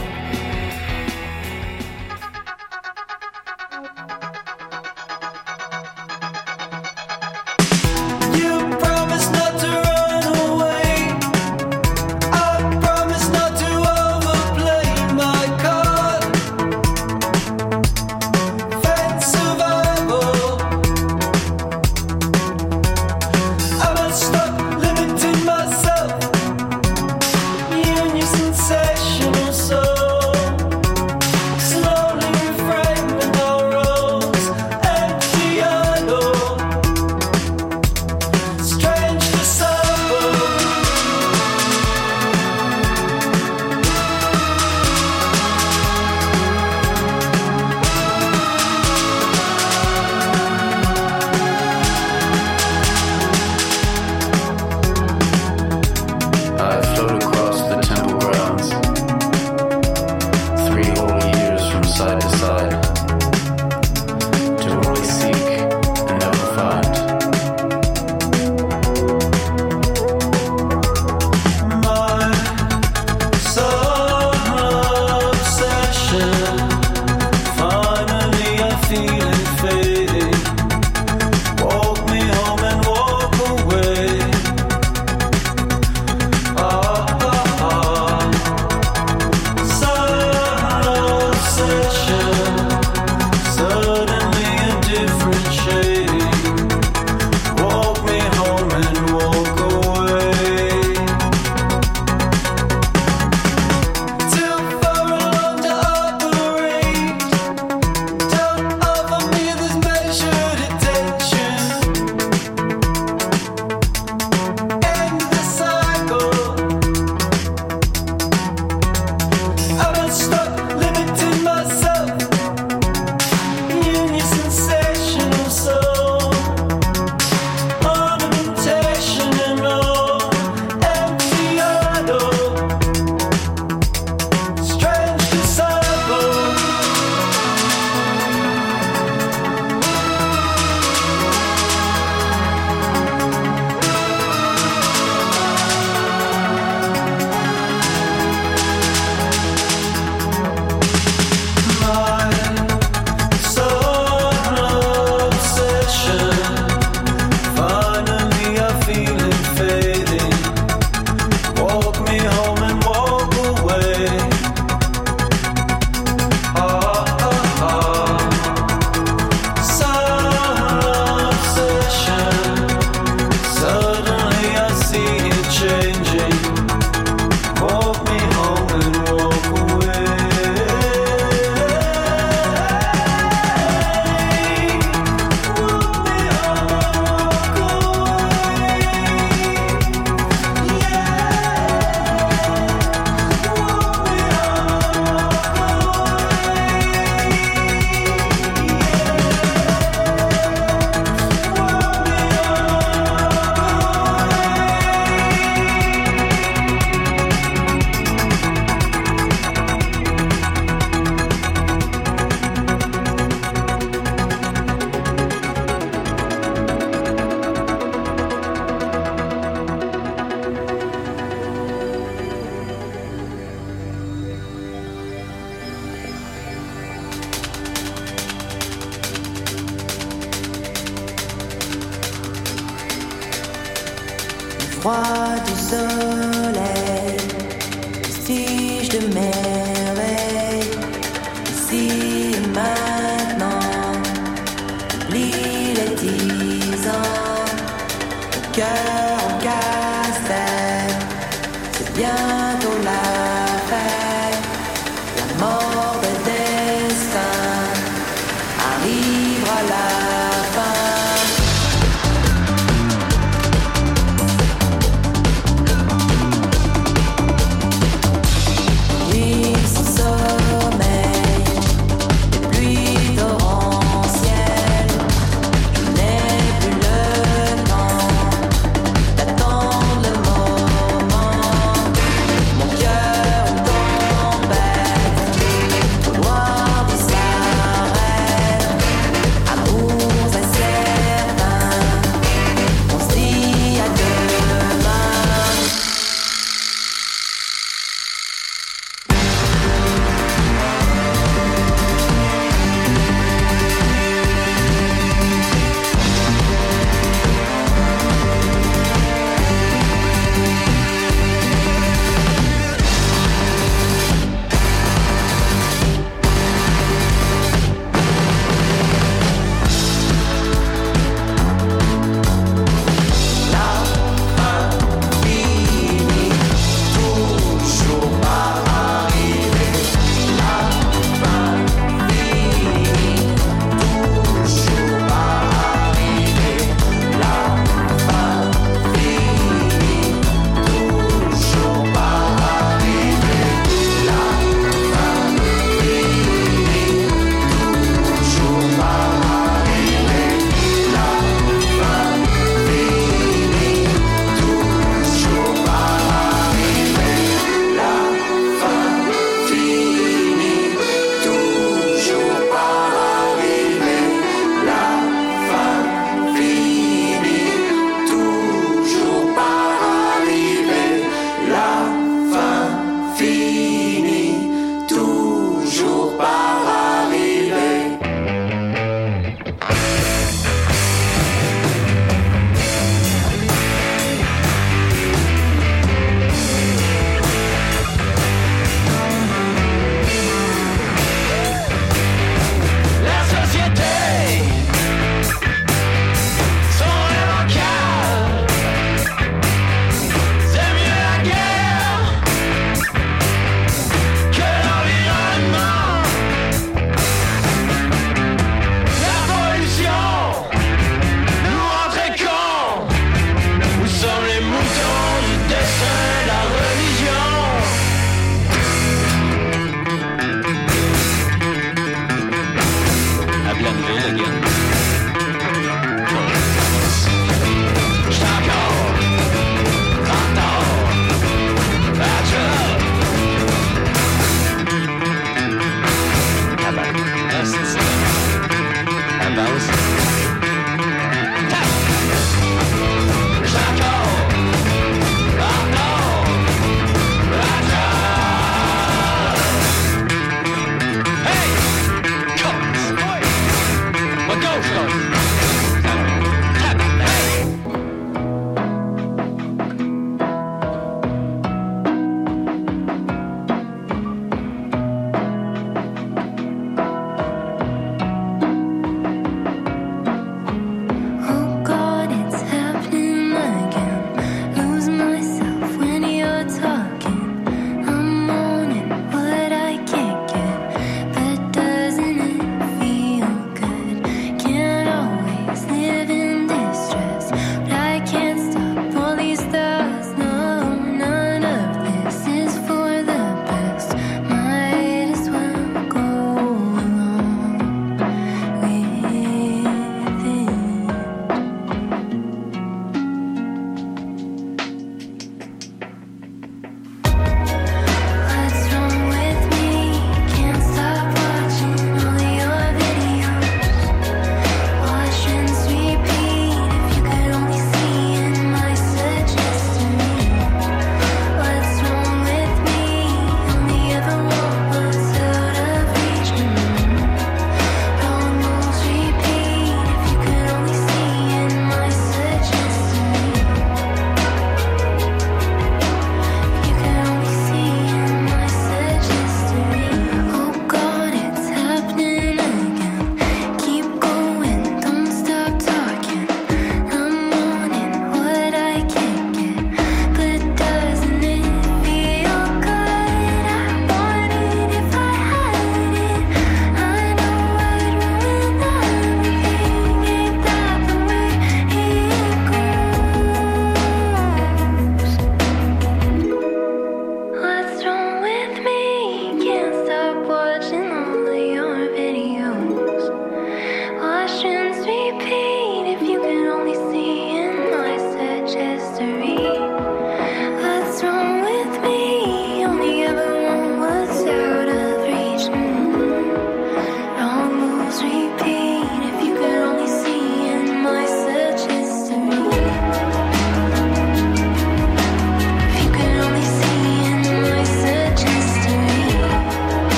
froid du soleil, vestige de merveille, ici et maintenant, oublie les 10 ans, le cœur en casse-tête, c'est bientôt la fête, la mort des destins arrivera à la fin.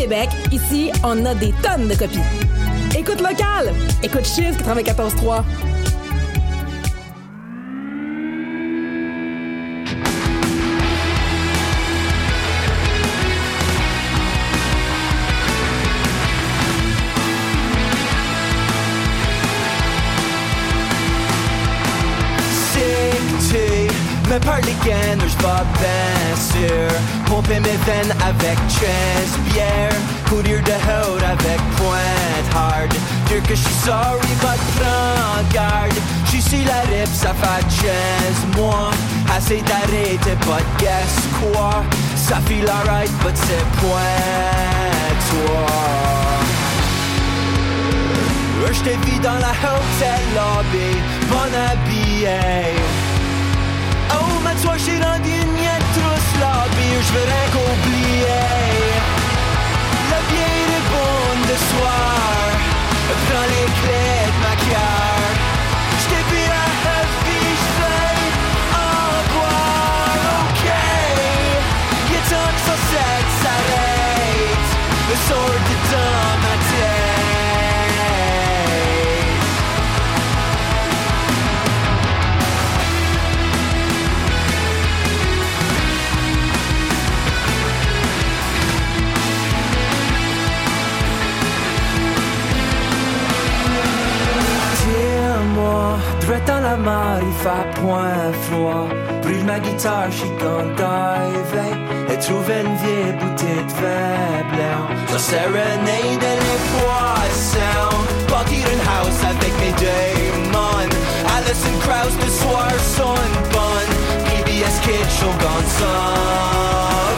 Québec, ici, on a des tonnes de copies. Écoute local! Écoute Chiz 94.3. Me parle gainers va bien sûr. Pomper mes veines avec bière. Courir de haut avec pointe hard. Dire que je suis sorry but prends garde. J'suis sur la rip ça fait chance. Moi, assez d'arrêter but guess quoi. Ça feel alright but c'est point toi. J't'ai vu dans la hotel lobby. Bon habillé. Oh, mais toi j'ai rendu une miette trousse lobby. J'veux rien qu'oublier. La bière est bonne de soir. Prends les clés de ma carte. J't'ai vu à Huffy, j'veux en boire. Ok, y'a tant que ça s'arrête. Le sort de dans ma tête. Drette dans la mer, il fait point froid. Brûle ma guitare, j'suis gone dive. Et trouve une vieille bouteille de vin blanc. Ça sérénade les poissons. Bâtir une house avec mes démons. Alison Krauss, le soir son bonne. PBS Kids Show gone sans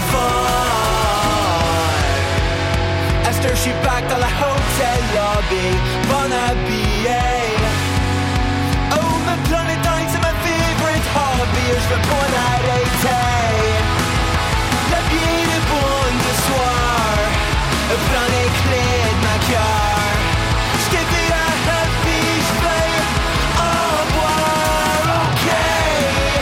fun. Esther, j'suis back dans la hotel lobby. Bon habillé. Planetine, c'est ma favorite hobby. J'veux pas l'arrêter. La bière est bonne de soir. Prends les clés de ma carte. J't'ai vu à Huffy, j'veux en boire. Ok,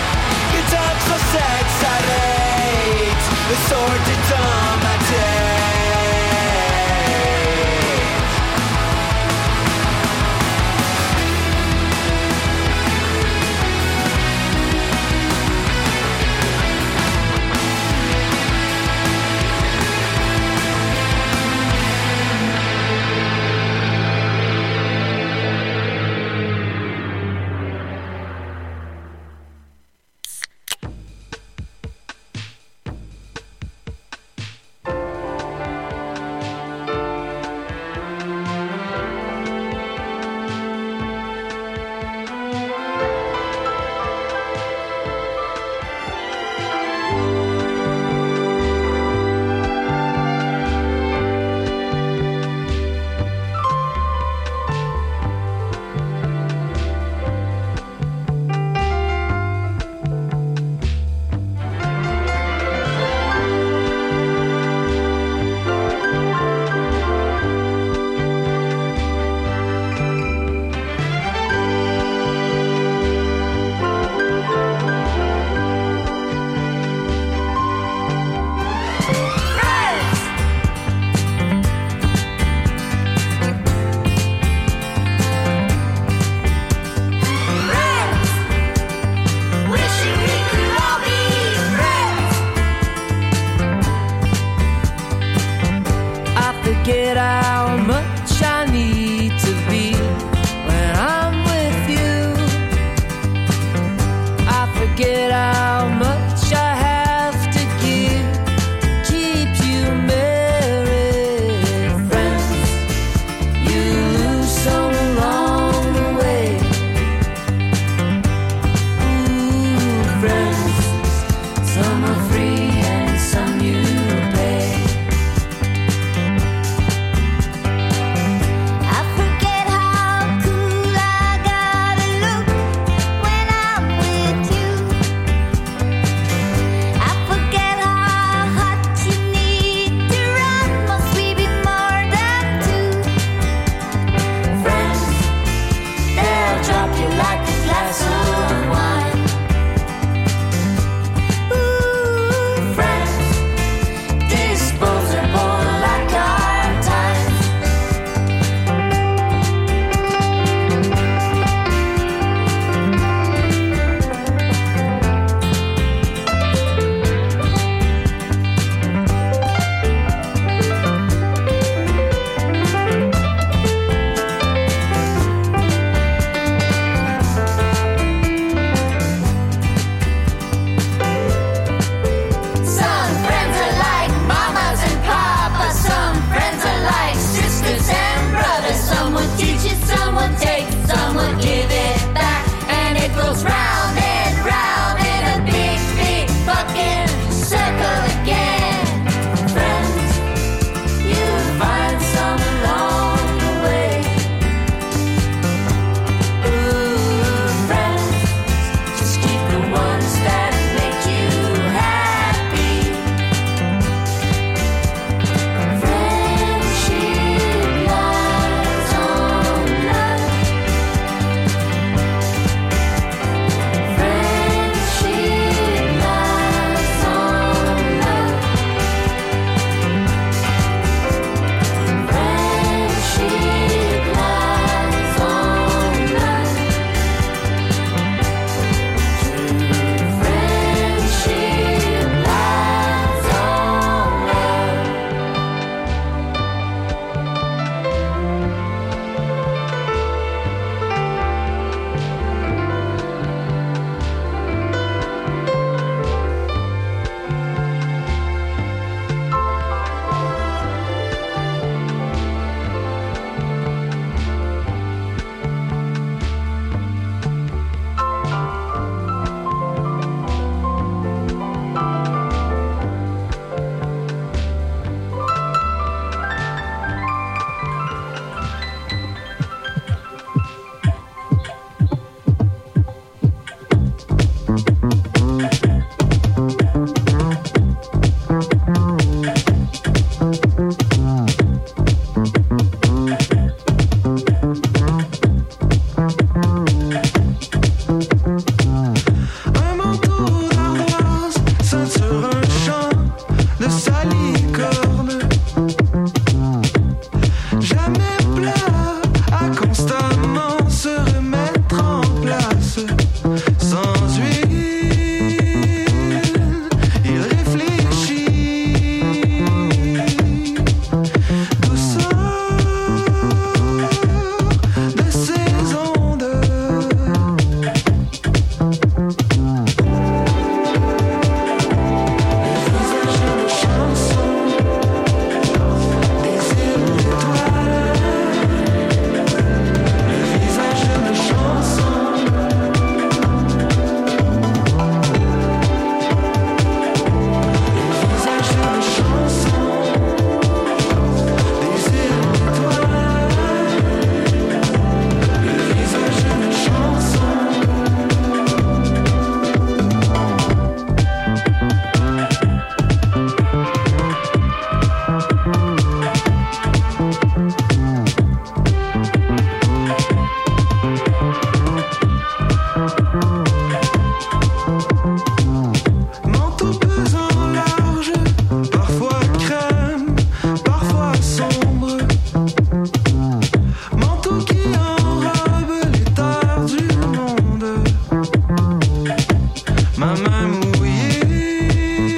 ma main mouillée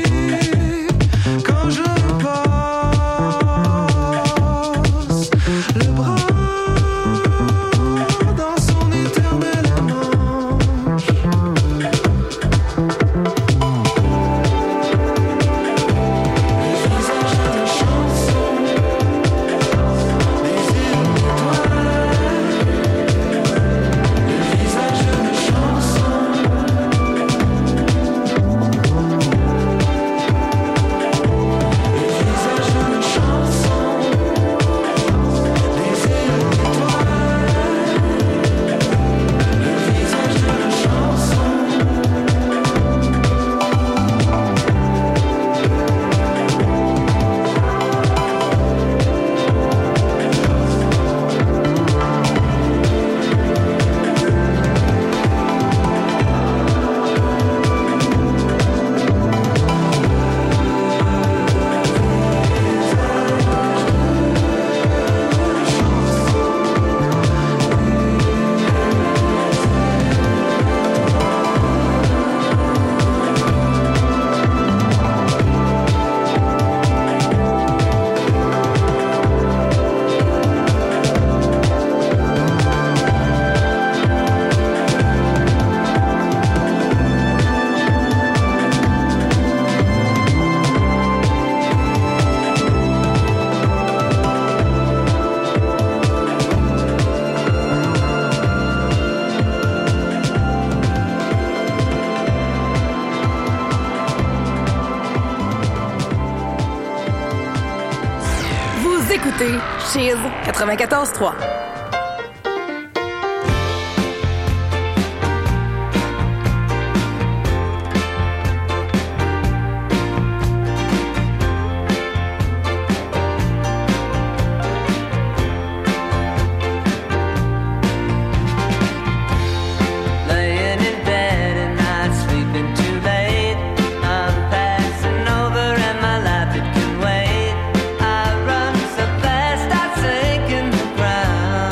quand je passe le bras dans son éternelle manche. Écoutez Cheese 94.3. Ground.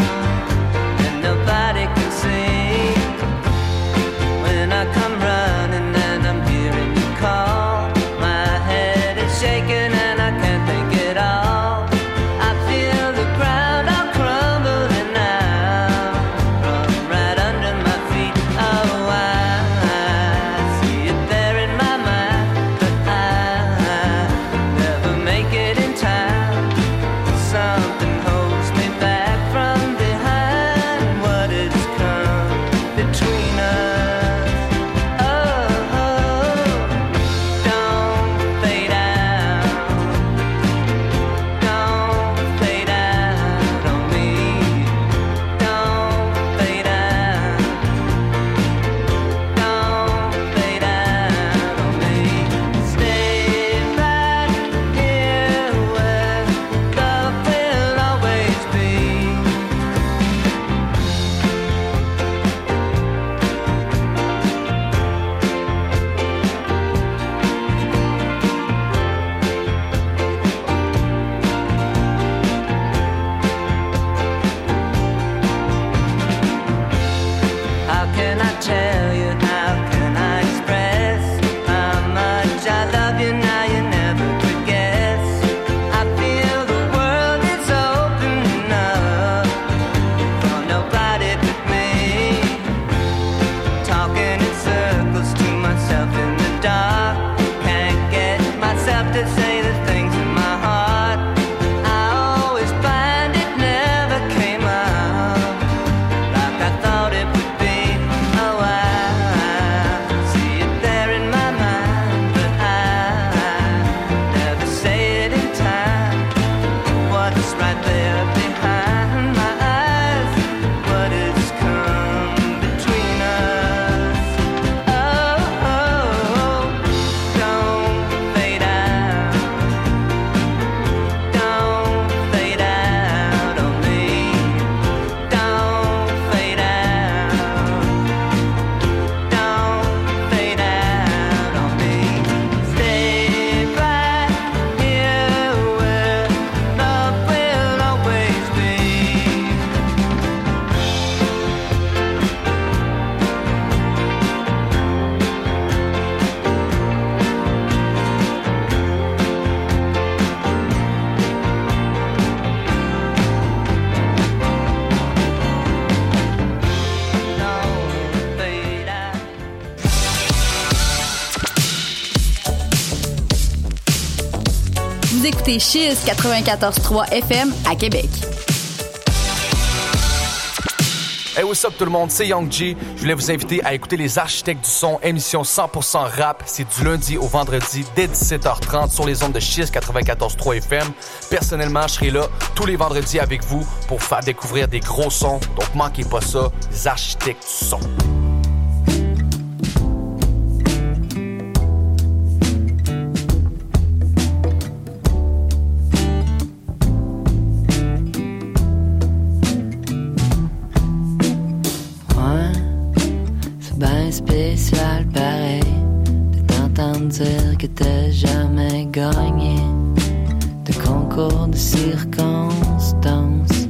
Vous écoutez Chiz 94.3 FM à Québec. Hey, what's up tout le monde, c'est Young G. Je voulais vous inviter à écouter Les Architectes du Son, émission 100% rap. C'est du lundi au vendredi dès 17h30 sur les ondes de Chiz 94.3 FM. Personnellement, je serai là tous les vendredis avec vous pour faire découvrir des gros sons. Donc manquez pas ça, Les Architectes du Son. Spécial pareil de t'entendre dire que t'as jamais gagné de concours de circonstances.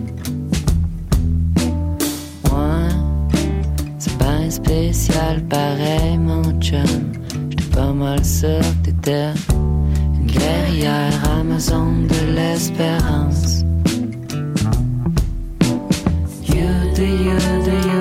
Ouais, c'est ben spécial pareil mon chum. J'étais pas mal sûr que t'étais une guerrière amazone de l'espérance. You do